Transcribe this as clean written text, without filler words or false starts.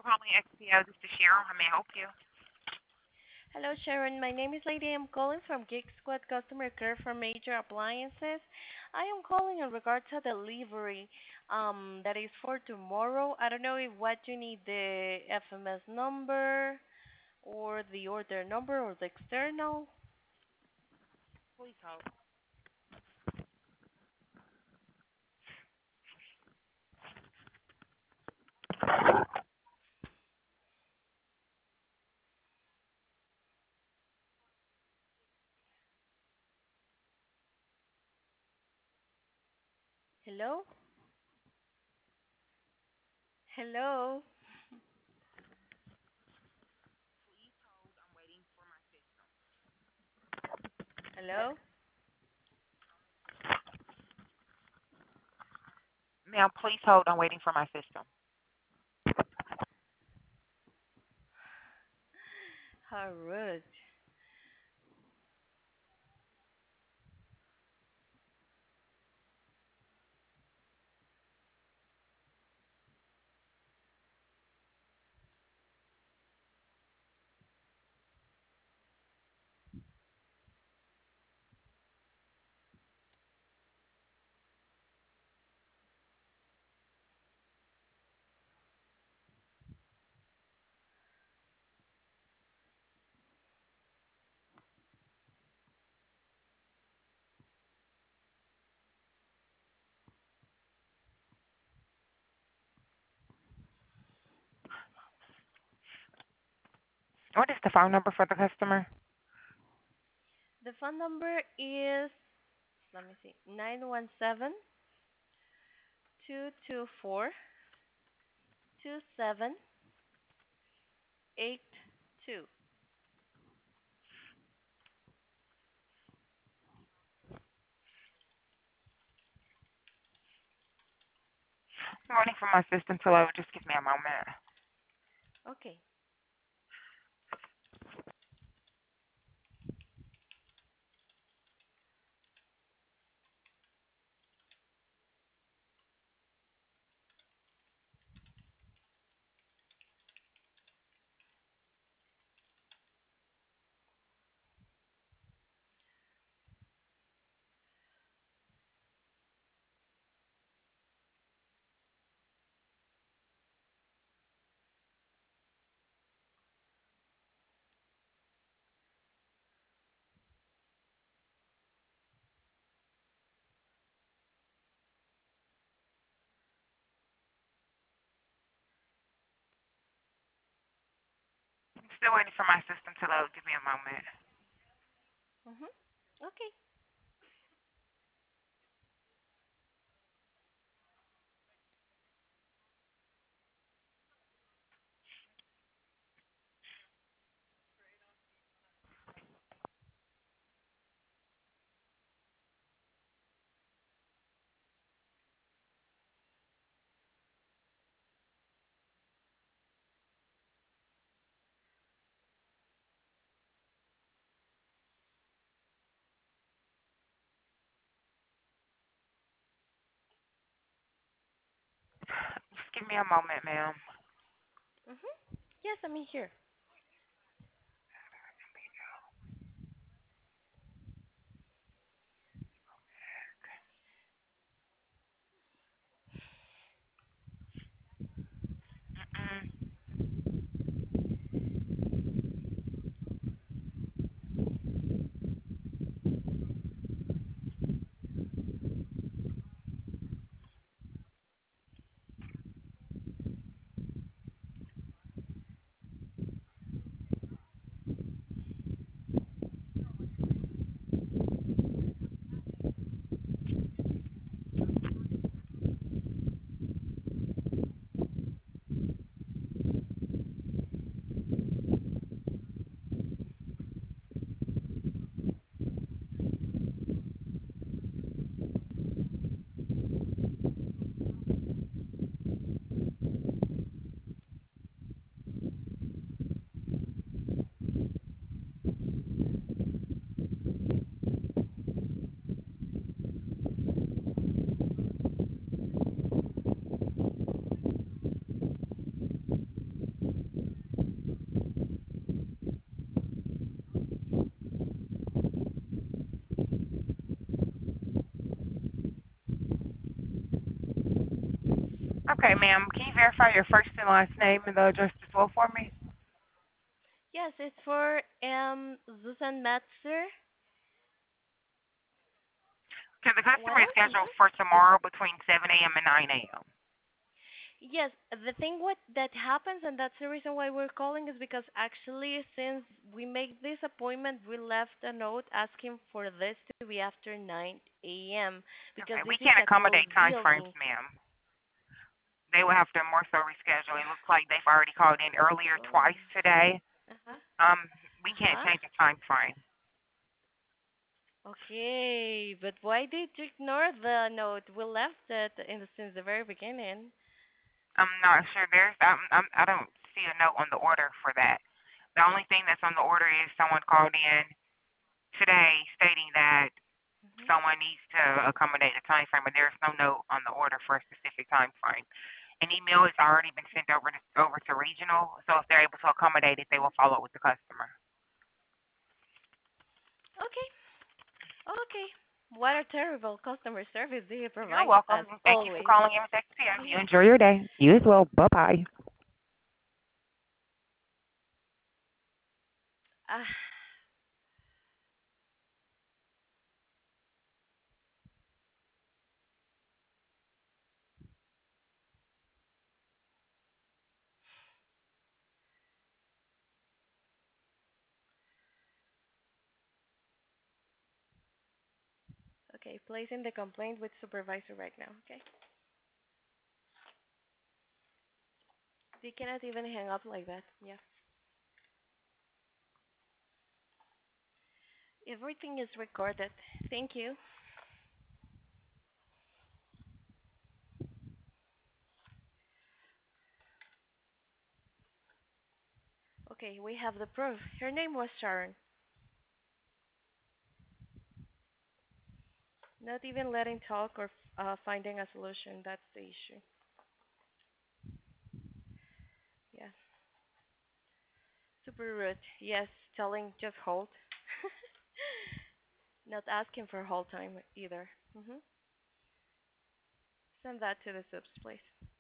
calling XPO. This is Cheryl. How may I help you? Hello, Sharon. My name is Lady. I'm calling from Geek Squad Customer Care for Major Appliances. I am calling in regard to delivery that is for tomorrow. I don't know if what you need, the FMS number or the order number or the external. Please hold. Hello? Hello? Please hold. I'm waiting for my system. Hello? Ma'am, please hold. I'm waiting for my system. How rude. What is the phone number for the customer? The phone number is, let me see, 917-224-2782. I'm waiting for my system to load. Just give me a moment. Okay. I'm still waiting for my system to load. Give me a moment. Mhm. Okay. Just give me a moment, ma'am. Mhm. Yes, I'm here. Mm-mm. Okay, ma'am. Can you verify your first and last name and the address as well for me? Yes, it's for Susan Metzer. Okay, the What customer is else? scheduled for tomorrow between 7 a.m. and 9 a.m. Yes, the thing what that happens, and that's the reason why we're calling, is because actually, since we make this appointment, we left a note asking for this to be after 9 a.m. because Okay, we this is can't a closed accommodate time frames, building. ma'am. They will have to more so reschedule. It looks like they've already called in earlier Oh. twice today. Uh-huh. We can't Uh-huh. change the time frame. Okay, but why did you ignore the note? We left it since the very beginning. I'm not sure. I don't see a note on the order for that. The only thing that's on the order is someone called in today stating that Hmm. someone needs to accommodate a time frame, but there's no note on the order for a specific time frame. An email has already been sent over to regional, so if they're able to accommodate it, they will follow up with the customer. Okay. Okay. What a terrible customer service do you You're provide welcome. us Thank you for always. calling MSXPM. You Mhm. enjoy your day. You as well. Bye bye. Ah, okay, placing the complaint with supervisor right now. Okay. You cannot even hang up like that. Yeah. Everything is recorded. Thank you. Okay, we have the proof. Her name was Sharon. Not even letting talk or finding a solution. That's the issue. Yeah. Super rude. Yes, telling just hold. Not asking for hold time either. Send that to the subs, please.